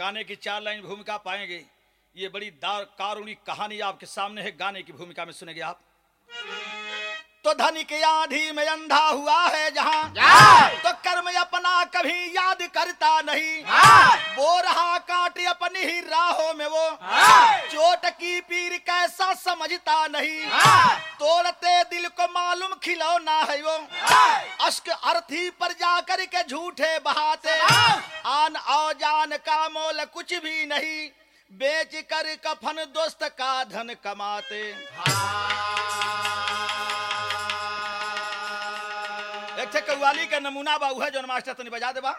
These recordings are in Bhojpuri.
गाने की 4 लाइन भूमिका पाएंगे। ये बड़ी कारुणिक कहानी आपके सामने है, गाने की भूमिका में सुनेंगे आप। तो धनी के आंधी में अंधा हुआ है जहां, तो कर्म अपना कभी याद करता नहीं। वो रहा कांटे अपनी ही राहों में, वो चोट की पीर कैसा समझता नहीं। तोड़ते दिल को मालूम खिलौना है वो, अश्क अर्थी पर जाकर के झूठे बहाते। आन और जान का मोल कुछ भी नहीं, बेच कर कफन दोस्त का धन कमाते। एक कव्वाली का नमूना बाबू है जो मास्टर तनी बजा दे बा।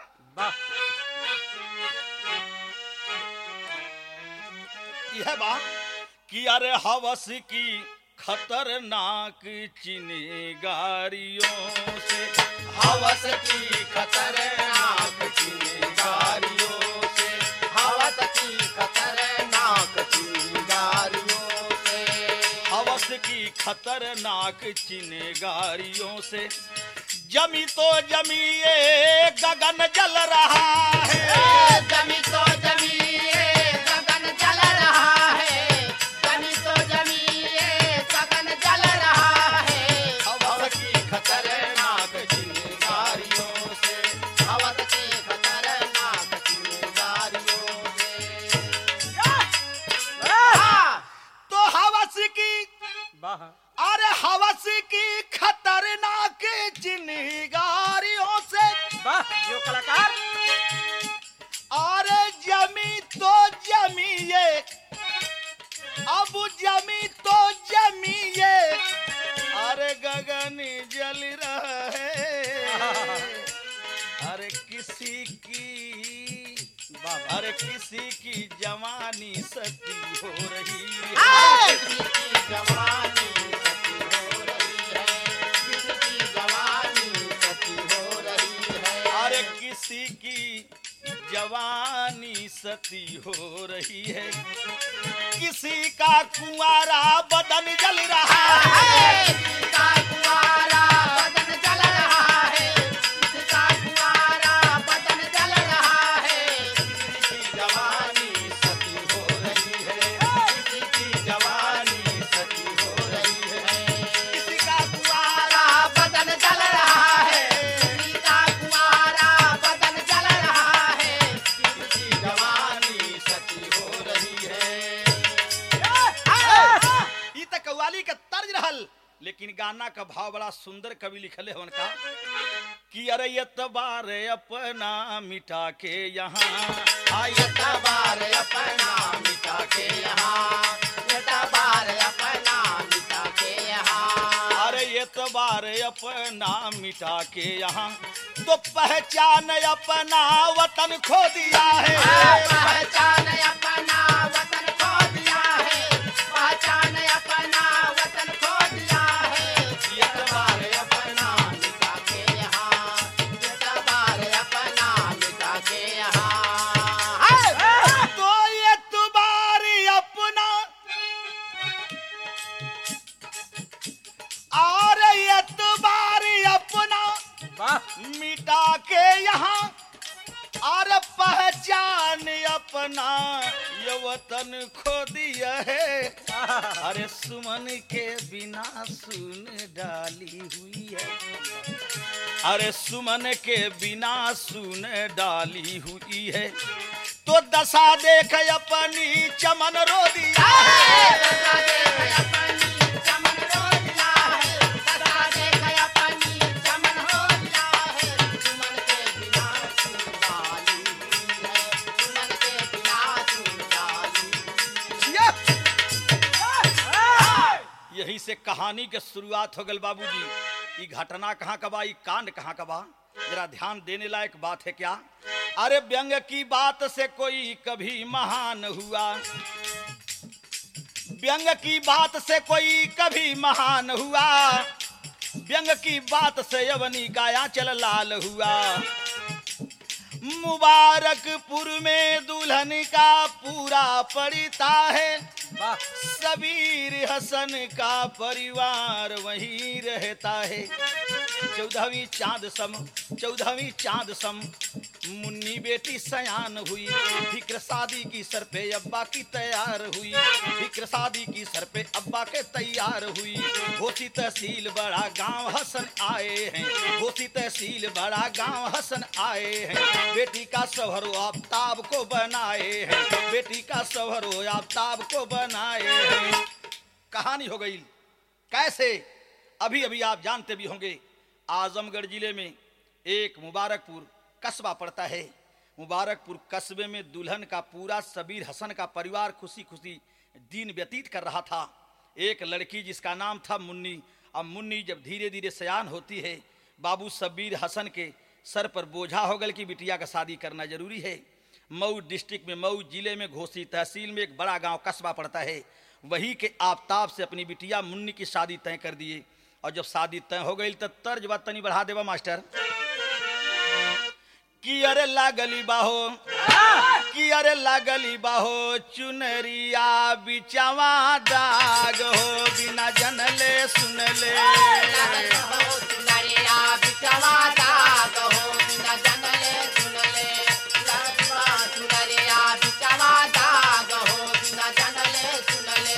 यह बा कि अरे हवस की खतरनाक चिंगारियों से, हवस की खतरनाक चिंगारियों से, हवस की खतरनाक चिंगारियों से, हवस की खतरनाक चिंगारियों से जमी तो जमी ये गगन जल रहा है। जमी तो जमी ये गगन जल रहा है, जमी तो जमी ये गगन जल रहा है। हवस की खतरनाक चिंगारियों से, हवस की खतरनाक चिंगारियों से। तो हवस की, अरे हवस की खतरनाक चिंगारियों से, जो कलाकार अरे जमी तो जमी ये, अब जमी तो जमी ये, अरे गगन जल रहा है। अरे किसी की, अरे किसी की जवानी सती हो रही है। किसी की जवानी सती हो रही है, किसी की जवानी सती हो रही है। अरे किसी की जवानी सती हो रही है, किसी का कुंवारा बदन जल रहा है। किसी का कुंवारा बदन जल रहा है, किसी का कुंवारा बदन जल रहा है। किसी की जवानी सती हो रही है, किसी की जवानी सती हो रही है। किसी का कुंवारा बदन जल रहा है, किसी का कुंवारा बदन जल रहा है। किसी की जवानी सती हो रही है। ई तक कव्वाली का तर्ज रहल, लेकिन गाना का भाव बड़ा सुंदर कवि लिखले हवन का कि अरे एतबार अपना मिटा के यहाँ, एतबार अपना मिटा के यहाँ, एतबार अपना मिटा के यहाँ। अरे एतबार अपना मिटा के यहाँ, तो पहचान अपना वतन खो दिया है। पहचान अपना वतन खो दिया है, पहचान अपना वतन खो दिया है। एतबार अपना मिटा के यहाँ, एतबार अपना मिटा के यहाँ। तो एतबार अपना, अरे एतबार अपना मिटा के यहाँ, अरे पहचान अपना ये वतन खो दिया है। अरे सुमन के बिना सुन डाली हुई है, अरे सुमन के बिना सुन डाली हुई है। तो दशा देख अपनी चमन रो दिया है। यही से कहानी के शुरुआत हो गल बाबूजी। ये घटना कहाँ का बा, ये कांड कहाँ का बा, जरा ध्यान देने लायक बात है क्या। अरे व्यंग की बात से कोई कभी महान हुआ, व्यंग की बात से कोई कभी महान हुआ, व्यंग की बात से यवनी का आंचल लाल हुआ। मुबारकपुर में दुल्हन का पूरा पड़ता है, सबीर हसन का परिवार वहीं रहता है। 14वीं चांद सम मुन्नी बेटी सयान हुई, फिक्र शादी की सर पे अब्बा की तैयार हुई, फिक्र शादी की सर पे अब्बा के तैयार हुई। घोसी तहसील बड़ा गांव हसन आए हैं, घोसी तहसील बड़ा गांव हसन आए हैं। बेटी का सवरो आफ्ताब को बनाए हैं, बेटी का सवरो आफ्ताब को बनाए हैं। कहानी हो गई कैसे, अभी अभी आप जानते भी होंगे, आजमगढ़ जिले में एक मुबारकपुर कस्बा पड़ता है। मुबारकपुर कस्बे में दुल्हन का पूरा सबीर हसन का परिवार खुशी खुशी दिन व्यतीत कर रहा था। एक लड़की जिसका नाम था मुन्नी। अब मुन्नी जब धीरे धीरे सयान होती है, बाबू सबीर हसन के सर पर बोझा हो गल कि बिटिया का शादी करना जरूरी है। मऊ डिस्ट्रिक्ट में, मऊ जिले में घोसी तहसील में एक बड़ा गांव कस्बा पड़ता है। वही के आफ्ताब से अपनी बिटिया मुन्नी की शादी तय कर दिए। और जब शादी तय हो गई तो तर्ज बात तनी बढ़ा देवा मास्टर कि अरे लागली बाहो, कि अरे लागली बाहो चुनरिया बिचावा दाग हो, बिना जनले सुनले चुनरिया बिचवा दाग हो, बिना जनले सुनले। चुनरिया बिचवा दाग हो, बिना जनले सुनले।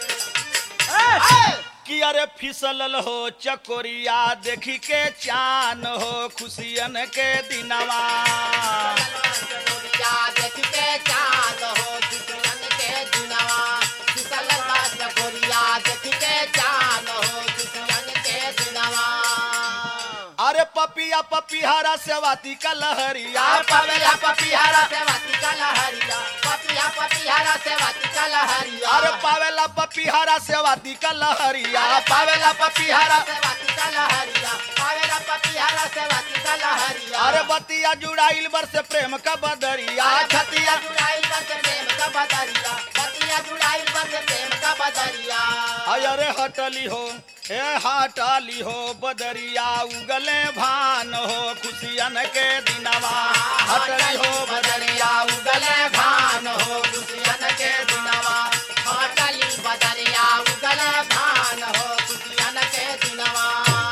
कि अरे फिसलल हो चकोरिया देखी के चान हो, खुशियन के दिनवा चकोरिया देख के चांद हो, खुशियन के दिनवा। फिसलल चकोरिया देख के चांद हो, खुशियन के दिनवा। अरे पपिया पपिहारा सेवाती का लहरिया, पपिया पपिहारा सेवाती का लहरिया, पपिया पपिहारा सेवाती का लहरिया। अरे पावेला पपिहारा सेवाती का लहरिया, पावेला पपिहारा सेवाती का लहरिया, पावेला पपिहारा सेवाती का लहरिया। अरे बतिया जुड़ाइल बर से प्रेम का बदरिया, छतिया जुड़ाइल बस प्रेम का बदरिया, बतिया जुड़ाइल बस प्रेम का बदरिया। अरे हटली हो ए हटली हो बदरिया, उगले भान हो खुशियन के दिनवा। हटली हो बदरिया उगले भान हो, खुशियन के दिनवा। हटली बदरिया उगले भान हो, खुशियन के दिनवा।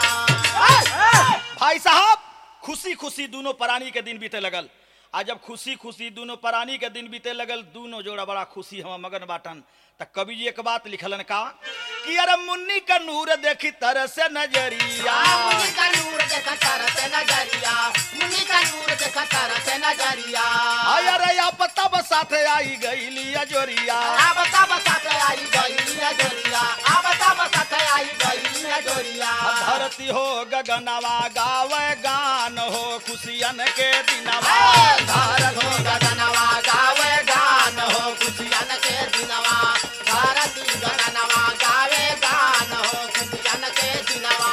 भाई साहब खुशी खुशी दोनों प्राणी के दिन बीते लगल। आज जब खुशी खुशी दोनों प्राणी के दिन बीते लगल, दोनों जोड़ा बड़ा खुशी हम मगन बाटन। त कवि जी एक बात लिखलन का कि अरे मुन्नी का नूर देखी तरह से नजरिया, मुन्नी का नूर देखा तरह से नजरिया, मुन्नी का नूर देखा तरह से नजरिया। अरे या पता बसाते आई गई लिया जोरिया, बता बसाते आई गई जोरिया, बता बसाते आई गई जोरिया। धरती हो गगनवा गावे गान हो खुशियन के दिनवा। भारत हो गगनवा गावे गान हो, खुशियन के दिनवा। भारत गगनवा गावे गान हो, खुशियन के दिनवा।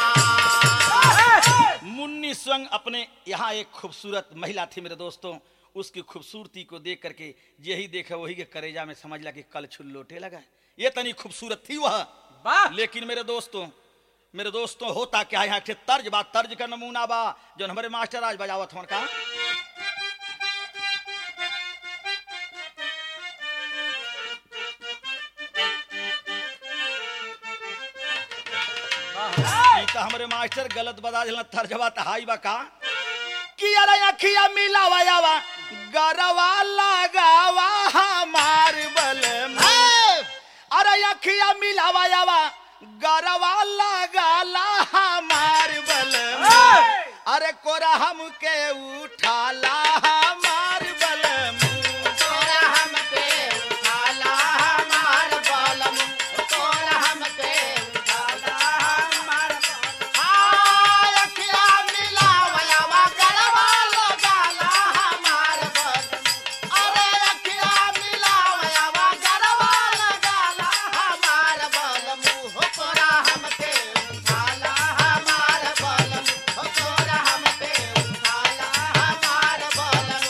मुन्नी स्वयं अपने यहाँ एक खूबसूरत महिला थी मेरे दोस्तों। उसकी खूबसूरती को देख करके यही देखे वही के करेजा में समझ ला कि कल छुल लोटे लगा। ये तनी खूबसूरत थी वह, लेकिन मेरे दोस्तों होता क्या यहाँ के तर्ज बा, तर्ज का नमूना बा जो हमारे मास्टर आज बजावत हों का। तो हमारे मास्टर गलत बता दिला, तर्जबा हाई बा का कि अरे अखिया मिलावा यावा गरवा लगावा हमार बल में। अरे अखिया मिलावा यावा गरवा लगाला हमार बल में। अरे कोरा हमके उठाला हमार बल में, तोरा हमके उठाला हमार बलम, तोरा हमके उठाला हमार बलम। अखिया मिलावयावा गरवा लगाला हमार बलम। अरे अखिया मिलावयावा गरवा लगाला हमार बलम। हो तोरा हमके उठाला हमार बलम, हो तोरा हमके उठाला हमार बलम।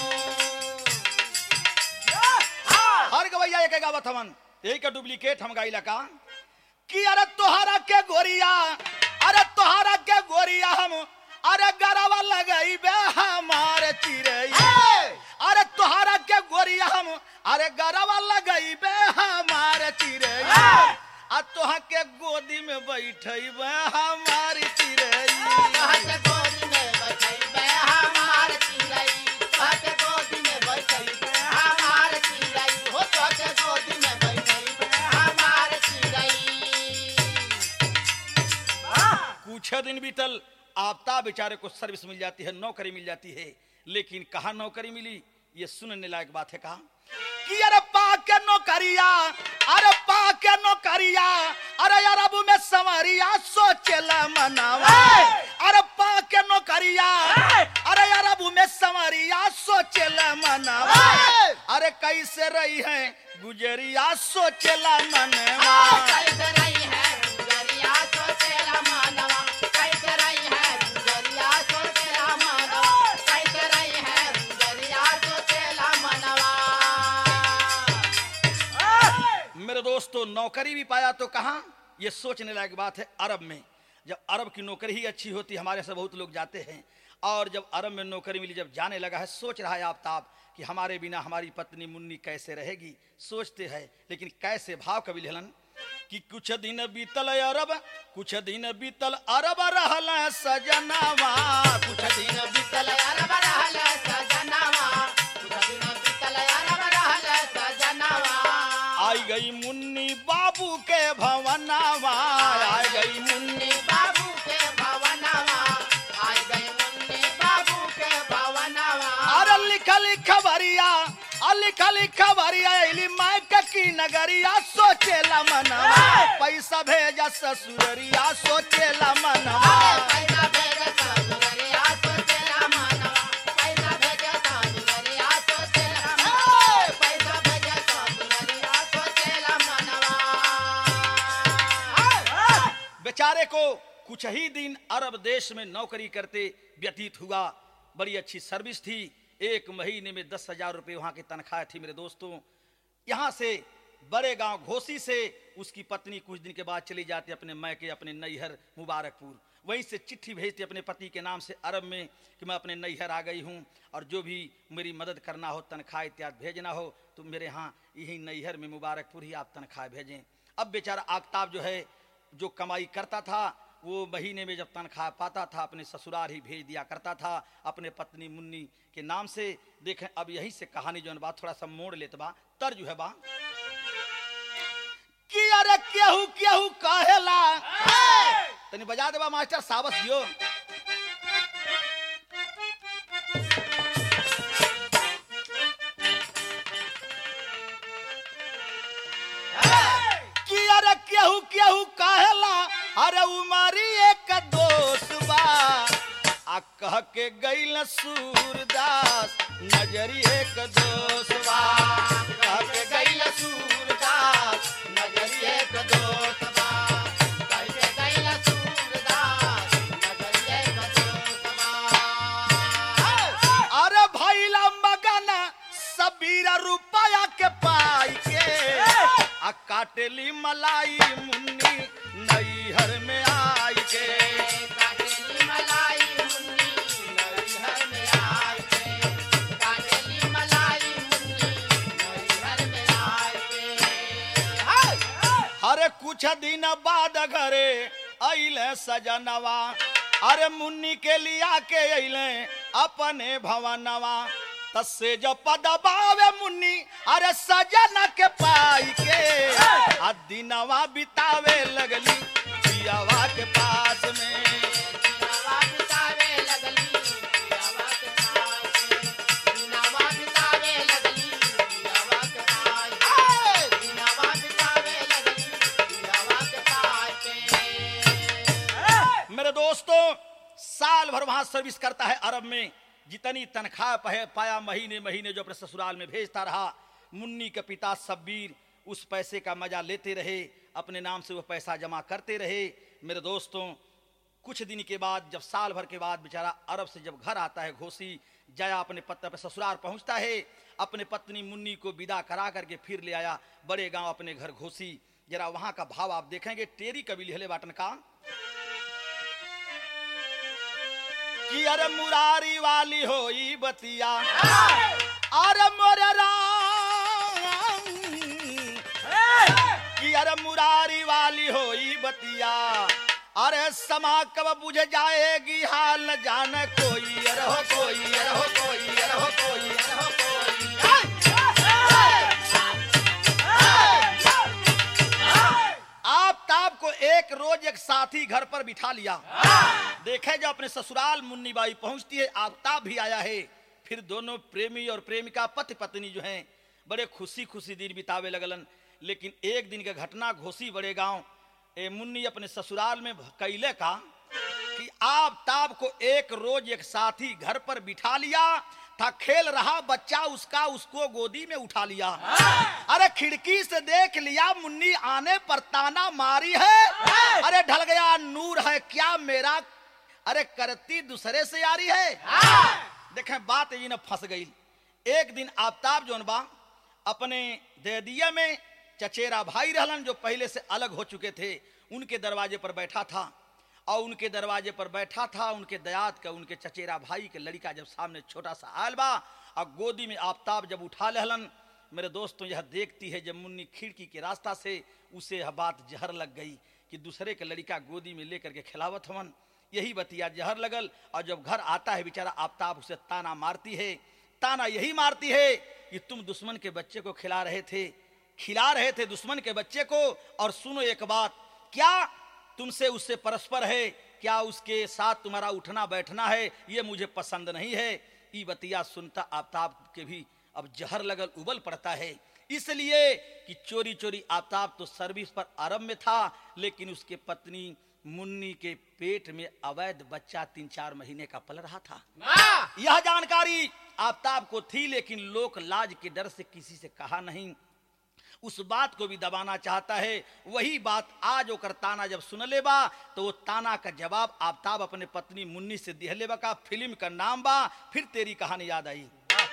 हर गवैया एक गावत हवन, यही का डुप्लीकेट हम गाइला का कि अरे तोहरा के गोरिया, अरे तोहरा के गोरिया हम अरे गरवा लगाई बे हमार चिड़ैया। अरे तोहरा के के गोरिया हम अरे गरवा लगैबे हमार चिरैया आ तोहा के गोदी में बैठैबे हमार चिरैया तोहके गोदी में बैठैबे हमार चिरई तोहके गोदी में बैठैबे हमार चिरई हो तोहके गोदी में बैठैबे हमार चिरई। कुछ दिन बीतल आफ्ताब बेचारे को सर्विस मिल जाती है, नौकरी मिल जाती है, लेकिन कहाँ नौकरी मिली ये सुनने लायक बात है। कहा कि अरे पाके नौकरिया अरे पाके नौकरिया अरे अरब में संवरिया सोचेला मनावा अरे पाके नौकरिया अरे अरब में संवरिया सोचेला मनावा अरे कैसे रही है गुजरिया सोचेला मनवा कैसे रही है गुजरिया सोचेला मानवा कैसे रही है गुजरिया सोचेला मानवा कैसे रही है गुजरिया सोचेला मनवा। मेरे दोस्तों नौकरी भी पाया तो कहाँ, ये सोचने लायक बात है अरब में। जब अरब की नौकरी ही अच्छी होती, हमारे से बहुत लोग जाते हैं, और जब अरब में नौकरी मिली, जब जाने लगा है, सोच रहा है आफ्ताब कि हमारे बिना हमारी पत्नी मुन्नी कैसे रहेगी, सोचते हैं, लेकिन कैसे भाव कवि लिखलन कि कुछ दिन बीतल अरब कुछ दिन बीतल अरब रहल सजनावा कुछ दिन बीतल अरब रहल सजनावा कुछ दिन बीतल अरब रहल सजनावा आई गई मुन्नी बाबू के भवनावा आई गई मुन्नी बाबू के भवनावा आई गई मुन्नी बाबू के भवनावा अरे लिखल खबरिया लिखल खबरिया इली मायक की नगरिया सोचेला मनवा पैसा भेजा ससुररिया सोचेला मनवा पैसा भेजा ससुररिया सोचेला मनवा पैसा भेजा ससुररिया सोचेला मनवा पैसा भेजा ससुररिया सोचेला मनवा। बेचारे को कुछ ही दिन अरब देश में नौकरी करते व्यतीत हुआ, बड़ी अच्छी सर्विस थी, 1 महीने में 10,000 रुपये वहां की तनख्वाह थी। मेरे दोस्तों यहाँ से बड़े गांव घोसी से उसकी पत्नी कुछ दिन के बाद चली जाती अपने मैके अपने नैहर मुबारकपुर, वहीं से चिट्ठी भेजती अपने पति के नाम से अरब में कि मैं अपने नैहर आ गई हूँ और जो भी मेरी मदद करना हो तनख्वाह इत्यादि भेजना हो तो मेरे यहाँ यही नैहर में मुबारकपुर ही आप तनख्वाह भेजें। अब बेचारा आफ्ताब जो है जो कमाई करता था वो महीने में जब तनख्वाह पाता था अपने ससुराल ही भेज दिया करता था अपने पत्नी मुन्नी के नाम से। देखें अब यही से कहानी जो बात थोड़ा सा मोड़ लेते बा, तर्ज है बा कि अरे केहू केहू कहेला तनी बजा देबा मास्टर साबस दियो कि अरे केहू केहू कहेला अरे उमारी एक दोस्त बा आ कह के गइल सूरदास नजरी एक दोस्त बा कह के गइल सूरदास नजरी एक दोस्त बा कह के गइल सूरदास नजरी एक दोस्त बा। अरे भैला मगन सबीरा रुपया के पाई के आ काटेली मलाई मुन्नी नैहर में आई के काटेली मलाई मुन्नी नैहर में आई के काटेली मलाई मुन्नी नैहर में आई के। अरे कुछ दिन बाद घरे अइले सजनवा अरे मुन्नी के लिया के अइले अपने भवनवा तस्से जो पदबावे मुन्नी अरे सजना के पाई के आ दिनवा बितावे लगली जियावा के पास में दिनवा बितावे लगली जियावा के पास में दिनवा बितावे लगली जियावा के पास में दिनवा बितावे लगली जियावा के पास में। मेरे दोस्तों साल भर वहां सर्विस करता है अरब में, जितनी तनख्वाह पाया महीने महीने जो अपने ससुराल में भेजता रहा। मुन्नी के पिता शब्बीर उस पैसे का मजा लेते रहे, अपने नाम से वो पैसा जमा करते रहे। मेरे दोस्तों कुछ दिन के बाद जब साल भर के बाद बेचारा अरब से जब घर आता है घोसी जया अपने पत्ता पे ससुराल पहुंचता है, अपने पत्नी मुन्नी को विदा करा करके फिर ले आया बड़े गांव अपने घर घोसी। जरा वहां का भाव आप देखेंगे, टेरी कवि लिहले बाटन का कि अरे मुरारी वाली होई बतिया अरे मोरे राम कि अरे मुरारी वाली होई बतिया, अरे समा कब बुझ जाएगी हाल न जाने कोई, अरे हो कोई, अरे हो कोई, अरे हो कोई, अरे हो कोई। आफताब को एक रोज एक साथी घर पर बिठा लिया। देखे जब अपने ससुराल मुन्नी बाई पहुंचती है, आफताब भी आया है। फिर दोनों प्रेमी और प्रेमिका पति पत्नी जो हैं बड़े खुशी खुशी दिन बितावे लगलन। लेकिन एक दिन का घटना घोसी बड़े गांव मुन्नी अपने ससुराल में कैले का कि आफताब को एक रोज एक साथी घर पर बिठा लिया था। खेल रहा बच्चा उसका, उसको गोदी में उठा लिया। अरे खिड़की से देख लिया मुन्नी आने पर ताना मारी है, अरे ढल गया नूर है क्या मेरा, अरे करती दूसरे से यारी है। देखें बात ये न फंस गई। एक दिन आफताब जोन बा अपने देदिया में चचेरा भाई रहलन जो पहले से अलग हो चुके थे, उनके दरवाजे पर बैठा था। और उनके दरवाजे पर बैठा था उनके दयात का उनके चचेरा भाई के लड़का जब सामने छोटा सा आयल बा और गोदी में आफताब जब उठा लेहलन, मेरे दोस्तों यह देखती है जब मुन्नी खिड़की के रास्ता से उसे यह बात जहर लग गई कि दूसरे के लड़का गोदी में लेकर के खिलावत हवन। यही बतिया जहर लगल और जब घर आता है बेचारा आफताब उसे ताना मारती है। ताना यही मारती है कि तुम दुश्मन के बच्चे को खिला रहे थे दुश्मन के बच्चे को। और सुनो एक बात, क्या तुमसे उससे परस्पर है, क्या उसके साथ तुम्हारा उठना बैठना है, ये मुझे पसंद नहीं है। ये बतिया सुनता आफताब के भी अब जहर लगल उबल पड़ता है, इसलिए कि चोरी चोरी आफताब तो सर्विस पर आराम में था, लेकिन उसके पत्नी मुन्नी के पेट में अवैध बच्चा 3-4 महीने का पल रहा था। यह जानकारी आफताब को थी, लेकिन लोक लाज के डर से किसी से कहा नहीं। उस बात को भी दबाना चाहता है। वही बात आज ओकर ताना जब सुन लेबा तो वो ताना का जवाब आफताब अपने पत्नी मुन्नी से दिह लेबा का। फिल्म का नाम बा फिर तेरी कहानी याद आई।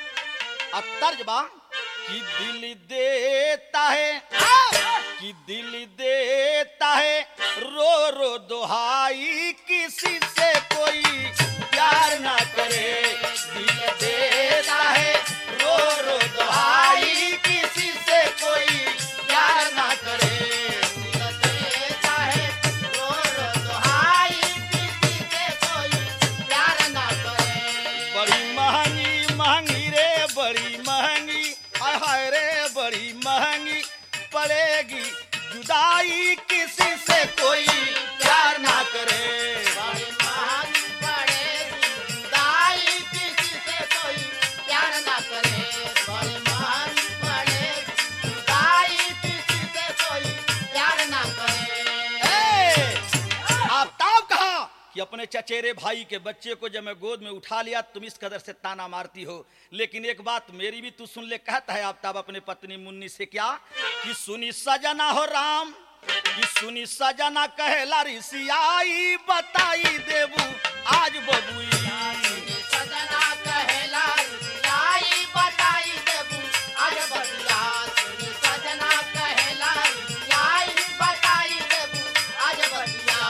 अब तर्ज बा कि दिल देता है, कि दिल देता है रो रो दुहाई, किसी से कोई प्यार ना करे। दिल देता है रो रो दुहाई, किसी से कोई प्यार ना करे। दिल देता है रो रो दुहाई, किसी से कोई प्यार ना करे। बड़ी महंगी महंगी रे बड़ी महंगी, हाय हाय रे बड़ी महंगी पड़ेगी जुदाई, किसी से कोई प्यार ना करे। बड़ी महंगी पड़ेगी जुदाई, किसी से कोई प्यार ना करे। बड़ी महंगी पड़ेगी जुदाई, किसी से कोई प्यार ना करे। आफताब कहा कि अपने चचेरे भाई के बच्चे को जब मैं गोद में उठा लिया तुम इस कदर से ताना मारती हो, लेकिन एक बात मेरी भी तू सुन ले। कहता है आफताब अपने पत्नी मुन्नी से क्या कि सुनी सजना हो राम, कि सुनी सजना कहेला ऋषियाई, बताई देबू आज बबुई। सजना कहेला लाई, बताई देबू आज बतिया। सुनी सजना कहेला लाई, बताई देबू आज बतिया।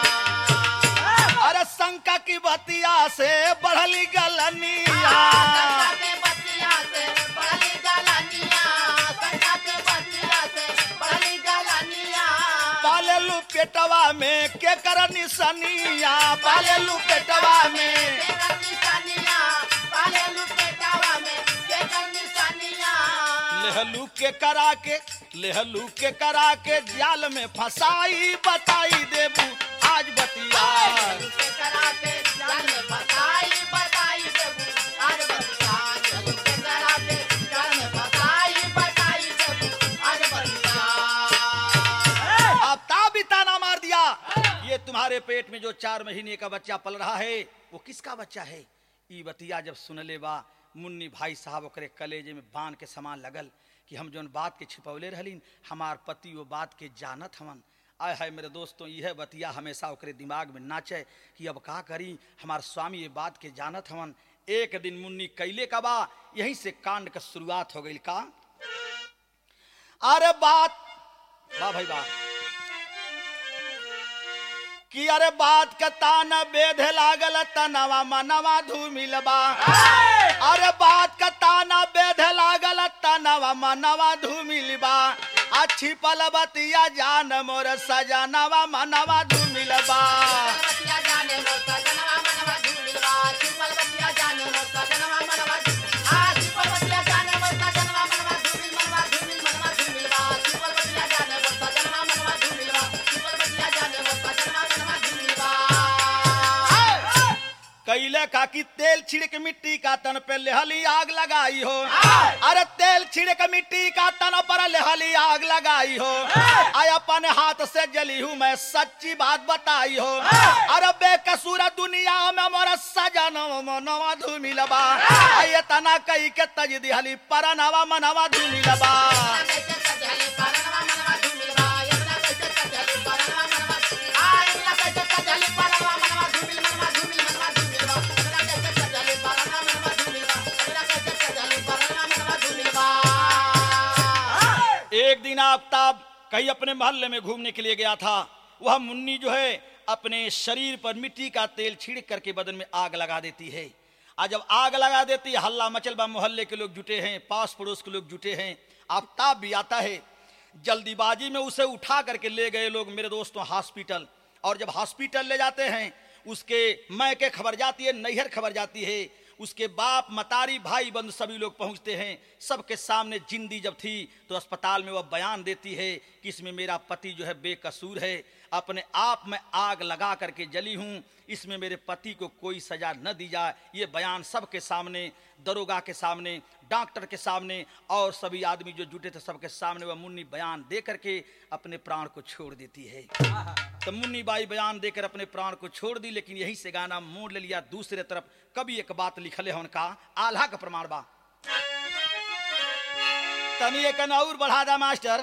अरे शंका की बतिया से बढ़ली गलनिया, शंका के बतिया से बढ़ली गलनिया, शंका के बतिया से बढ़ली गलनिया। पालेलू पेटवा में के कर निसनिया, पालेलू पेटवा में के कर निशानिया, पालेलू पेटावा में के कर निशानिया। लेहलू के करा के जाल में फंसाई, बताई देबू आज बतिया। के करा के जाल में फसाई, बताई देबू आज बतिया। के करा के जाल में फसाई, बताई देबू आज बतिया। आफताब भी ताना मार दिया, ये तुम्हारे पेट में जो 4 महीने का बच्चा पल रहा है वो किसका बच्चा है। ई बतिया जब सुन ले बा मुन्नी भाई साहब ओकरे कलेजे में बांध के समान लगल कि हम जोन बात के छिपौले रहलीन हमार पति वो बात के जानत हमन। आय हाय मेरे दोस्तों, यह बतिया हमेशा ओकरे दिमाग में नाचे कि अब का करी, हमार स्वामी ये बात के जानत हमन। एक दिन मुन्नी कैले का बा, यहीं से कांड का शुरुआत हो गई। का अरे बात वाह भाई वाह कि अरे बात का ताना बेधे लागल तनवा मनवा धूमिल बा। अरे बात का जाना बेध लागल तनवा मनवा धूमिल बा अच्छी पलबतिया जान मोर सजनवा मनवा धूमिल बा बतिया जाने लो सजनवा मनवा धूमिलवा छिपल बतिया जाने लो सजनवा मनवा छिपल बतिया जाने लो सजनवा मनवा धूमिलवा छिपल बतिया जाने लो सजनवा मनवा धूमिलवा छिपल बतिया जाने लो सजनवा मनवा धूमिलवा कैले का कि तेल छिड़क मिट्टी का तन पे लेहली आग लगाई हो अरे तेल छिड़क मिट्टी का तन पर लेहली आग लगाई हो आय अपन हाथ से जली हूँ मैं सच्ची बात बताई हो अरे बेकसूर दुनिया में मोर सजन मनवा धूमिलबा आय तना कई के तज दिहली परनवा मनवा धूमिलबा कैसे सजले परनवा मनवा धूमिलवा यमना कैसे सजले परनवा मनवा यमना कैसे सजले परनवा मनवा धूमिल मनवा धूमिल मनवा धूमिलवा यमना कैसे सजले परनवा मनवा धूमिलवा यमना कैसे सजले परनवा मनवा धूमिलवा एक दिन आफ्ताब कहीं अपने मोहल्ले में घूमने के लिए गया था। वह मुन्नी जो है अपने शरीर पर मिट्टी का तेल छिड़क करके बदन में आग लगा देती है। आज जब आग लगा देती है हल्ला मचलबा, मोहल्ले के लोग जुटे हैं, पास पड़ोस के लोग जुटे हैं। आफ्ताब भी आता है। जल्दीबाजी में उसे उठा करके ले गए लोग मेरे दोस्तों हॉस्पिटल। और जब हॉस्पिटल ले जाते हैं उसके मैके खबर जाती है, नैहर खबर जाती है, उसके बाप मतारी भाई बंधु सभी लोग पहुंचते हैं। सबके सामने जिंदी जब थी तो अस्पताल में वह बयान देती है कि इसमें मेरा पति जो है बेकसूर है, अपने आप में आग लगा करके जली हूं, इसमें मेरे पति को कोई सजा न दी जाए। ये बयान सबके सामने, दरोगा के सामने, डॉक्टर के सामने और सभी आदमी जो जुटे थे सबके सामने वह मुन्नी बयान दे करके अपने प्राण को छोड़ देती है। तो मुन्नी बाई बयान देकर अपने प्राण को छोड़ दी। लेकिन यहीं से गाना मोड़ ले लिया दूसरे तरफ। कभी एक बात लिखले है उनका, आल्हा का प्रमाण बा। तनी एक और बढ़ा दा मास्टर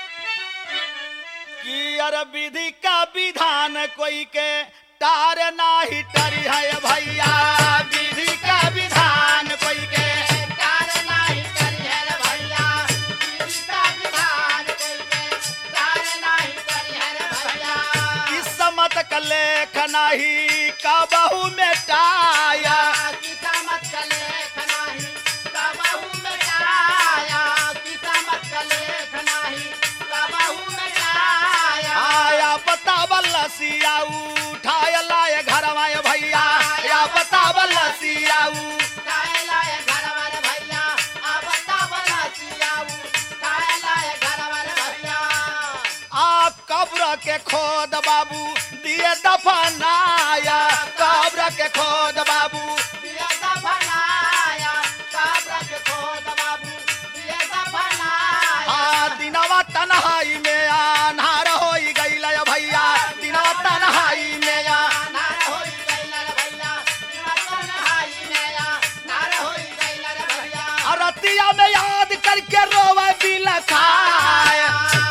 कि अरे विधि का विधान कोई के तार नाही टरी है भैया, विधि का विधान कोई के तार नाही करी है भैया, विधि का विधान कोई के तार नाही करी है भैया। किस्मत का लेख नहीं कबहू मिटाया, किस्मत का लेख नहीं कबहू मिटाया, किस्मत का लेख नहीं कबहू मिटाया। आया बतावल लसिया उठाया लाए घर आए भैया, या बतावल लसिया उठाए लाए घर वाले भैया, अब बतावल सियाऊ उठाए लाए घर वाले भैया। आप कब्र के खोद बाबू दिए दफनाया, कब्र के खोद बाबू दिया दफनाया, कब्र के खोद बाबू दिया दफनाया। दिनवा तन्हाई में अन्हार होई गइल भैया, दिनवा तन्हाई में नार होई गइल रे भैया, दिया तन्हाई में नार होई गइल रे भैया। रतिया में याद करके रोवे बिलखाए।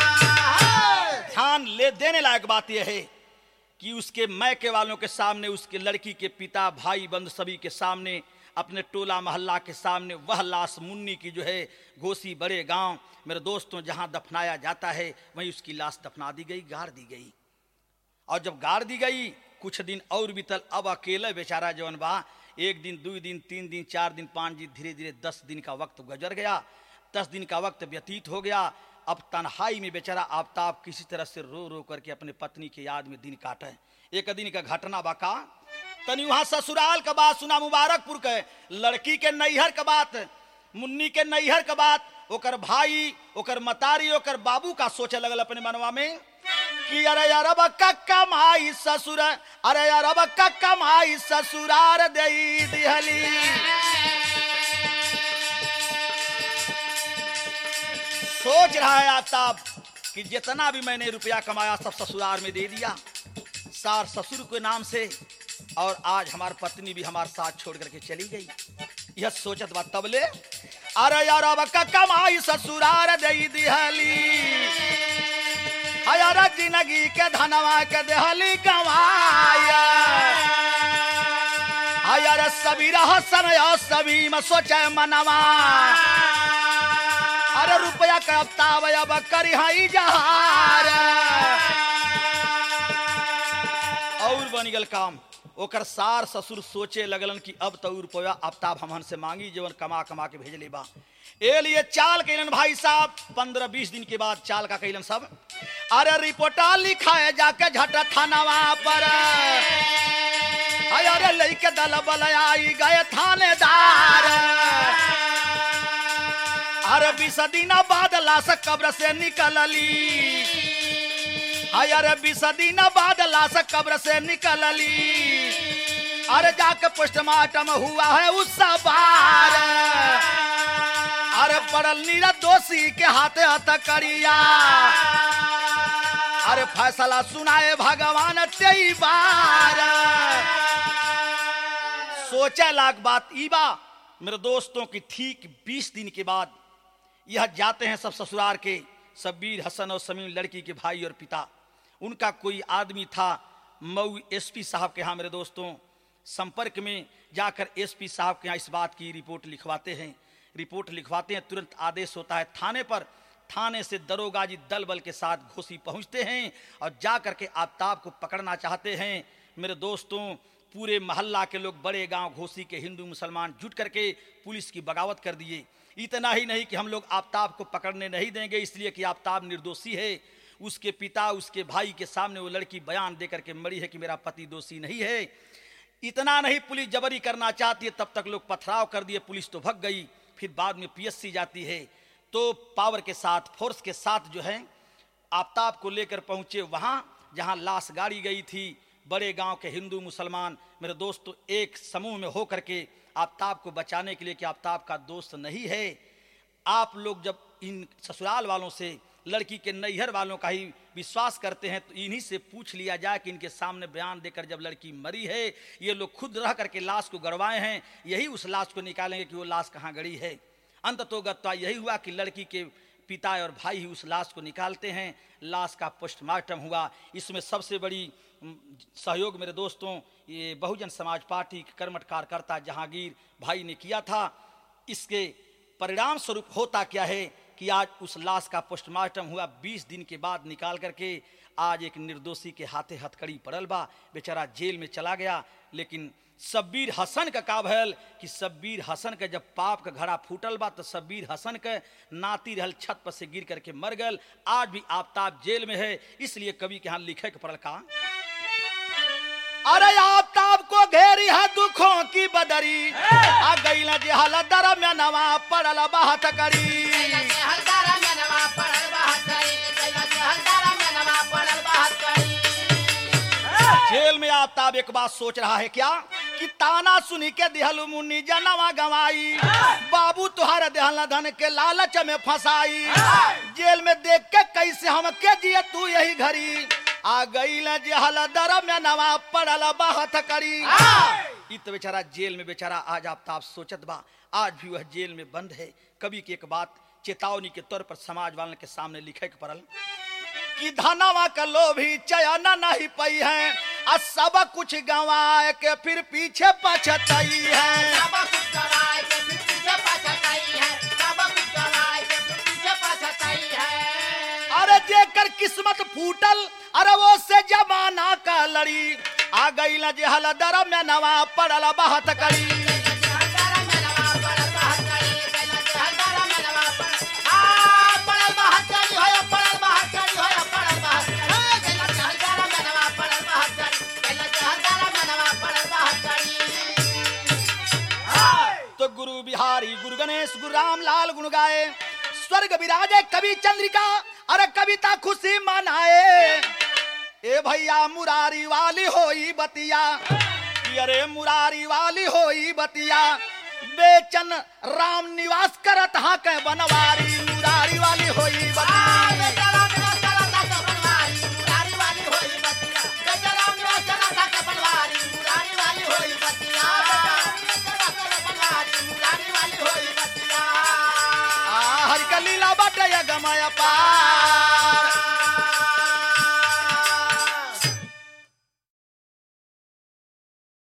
ध्यान ले देने लायक बात यह है कि उसके मैके वालों के सामने, उसके लड़की के पिता भाई बंधु सभी के सामने, अपने टोला मोहल्ला के सामने वह लाश मुन्नी की जो है घोसी बड़े गांव मेरे दोस्तों जहां दफनाया जाता है वहीं उसकी लाश दफना दी गई, गाड़ दी गई। और जब गाड़ दी गई कुछ दिन और बीतल। अब अकेले बेचारा जवन बा, एक दिन, 2 दिन, 3 दिन, 4 दिन, 5 दिन, धीरे धीरे 10 दिन का वक्त गुजर गया। 10 दिन का वक्त व्यतीत हो गया। अब तन्हाई में बेचारा आफ्ताब किसी तरह से रो रो करके अपने पत्नी के याद में दिन काटे। एक दिन का घटना बाका तनी वहां ससुराल का बात सुना, मुबारकपुर के लड़की के नैहर का बात, मुन्नी के नैहर का बात। ओकर भाई, ओकर मतारी, ओकर बाबू का सोचे लगल अपने मनवा में कि अरे अरब का कमाई ससुर, अरे अरब का कमाई ससुरार दे दिहली। सोच रहा है आफ्ताब कि जितना भी मैंने रुपया कमाया सब ससुराल में दे दिया, सार ससुर के नाम से, और आज हमारी पत्नी भी हमारे साथ छोड़ करके चली गई। यह सोचत बात तबले अरे यार अब का कमाई ससुरार दे दिहली, हयार जिंदगी के धनवा के देहली कमाया। हयार सभी रहसन या सभी में सोचे मनवा, अरे रुपया का आफ्ताब अब करी हाई जहार। और बन गल काम ओकर सार ससुर सोचे लगलन कि अब तो रुपया आफ्ताब हमहन से मांगी जीवन कमा कमा के भेजले बा। ए लिए चाल कैलन भाई साहब 15-20 दिन के बाद चाल का कैलन सब, अरे रिपोर्टा लिखा है जाके झट थानावा पर, अरे लइके दल बल आई गए थानेदार, अरे 20 दिन बाद लाश कब्र से निकलली, अरे 20 दिन बाद लाश कब्र से निकलली, अरे जाके पोस्टमार्टम हुआ है उस बार, अरे पड़ल नीरा दोषी के हाथे हथकड़िया, अरे फैसला सुनाए भगवान तेई बार। सोचे लाख बात ई बा मेरे दोस्तों की ठीक 20 दिन के बाद यह जाते हैं सब ससुराल के शब्बीर हसन और समीम लड़की के भाई और पिता। उनका कोई आदमी था मऊ एसपी साहब के यहाँ मेरे दोस्तों संपर्क में जाकर एसपी साहब के यहाँ इस बात की रिपोर्ट लिखवाते हैं। रिपोर्ट लिखवाते हैं, तुरंत आदेश होता है थाने पर। थाने से दरोगा जी दल बल के साथ घोसी पहुंचते हैं और जाकर के आफ्ताब को पकड़ना चाहते हैं। मेरे दोस्तों पूरे मोहल्ला के लोग, बड़े गांव घोसी के हिंदू मुसलमान जुट करके पुलिस की बगावत कर दिए। इतना ही नहीं कि हम लोग आफ्ताब को पकड़ने नहीं देंगे इसलिए कि आफ्ताब निर्दोषी है। उसके पिता उसके भाई के सामने वो लड़की बयान देकर के मरी है कि मेरा पति दोषी नहीं है। इतना नहीं, पुलिस जबरी करना चाहती है, तब तक लोग पथराव कर दिए, पुलिस तो भग गई। फिर बाद में पीएससी जाती है तो पावर के साथ, फोर्स के साथ जो है आफ्ताब को लेकर पहुंचे वहां जहां लाश गाड़ी गई थी। बड़े गांव के हिंदू मुसलमान मेरे दोस्तों एक समूह में होकर के आफ्ताब को बचाने के लिए कि आफ्ताब का दोस्त नहीं है। आप लोग जब इन ससुराल वालों से, लड़की के नैहर वालों का ही विश्वास करते हैं तो इन्हीं से पूछ लिया जाए कि इनके सामने बयान देकर जब लड़की मरी है, ये लोग खुद रह करके लाश को गड़वाए हैं, यही उस लाश को निकालेंगे कि वो लाश कहाँ गड़ी है। अंततोगत्वा यही हुआ कि लड़की के पिता और भाई ही उस लाश को निकालते हैं। लाश का पोस्टमार्टम हुआ। इसमें सबसे बड़ी सहयोग मेरे दोस्तों ये बहुजन समाज पार्टी के कर्मठ कार्यकर्ता जहांगीर भाई ने किया था। इसके परिणाम स्वरूप होता क्या है कि आज उस लाश का पोस्टमार्टम हुआ, 20 दिन के बाद निकाल करके आज एक निर्दोषी के हाथे हथकड़ी पड़ल बा, बेचारा जेल में चला गया। लेकिन शब्बीर हसन का का भयल कि शब्बीर हसन का जब पाप का घड़ा फूटल बा तो शब्बीर हसन के नाती रहल छत पर से गिर करके मर गल। आज भी आफ्ताब जेल में है। इसलिए कवि के यहाँ लिखे के पड़ल का, अरे आफ्ताब को घेरी है दुखों की बदरी, आ गई न जहल दर में नवा पड़ल बात करी। जेल में आफ्ताब एक बात सोच रहा है क्या कि ताना सुनी के दिहल मुन्नी जनवा गवाई, बाबू तुहार देहल धन के लालच में फंसाई। जेल में देख के कैसे हम के जिए तू यही घड़ी, आ गई जहल दर में नवा पड़ल बात करी। इत बेचारा जेल में बेचारा आज आफ्ताब सोचत बा, आज भी वह जेल में बंद है। कवि की एक बात चेतावनी के तौर पर समाज वालों के सामने लिखे के पड़ल कि धनवा का लोभी चयन नहीं पई है, आ सब कुछ गंवाए के फिर पीछे पछताई है। सब कुछ गंवाए के फिर पीछे पछताई है, सब कुछ गंवाए के फिर पीछे पछताई है। अरे जेकर किस्मत फूटल, अरे वो से जमाना का लड़ी, आ गई न जहल दर में नवा पड़ल बात करी। तो गुरु बिहारी गुरु गणेश गुरु राम लाल गुण गाए, स्वर्ग विराजे कवि चंद्रिका, अरे कविता खुशी मनाए। ए भैया मुरारी वाली होई बतिया, अरे मुरारी वाली होई बतिया, बेचन राम निवास करत हा के बनवारी, मुरारी वाली होई बतिया। हरि का लीला बटे गमाया पा।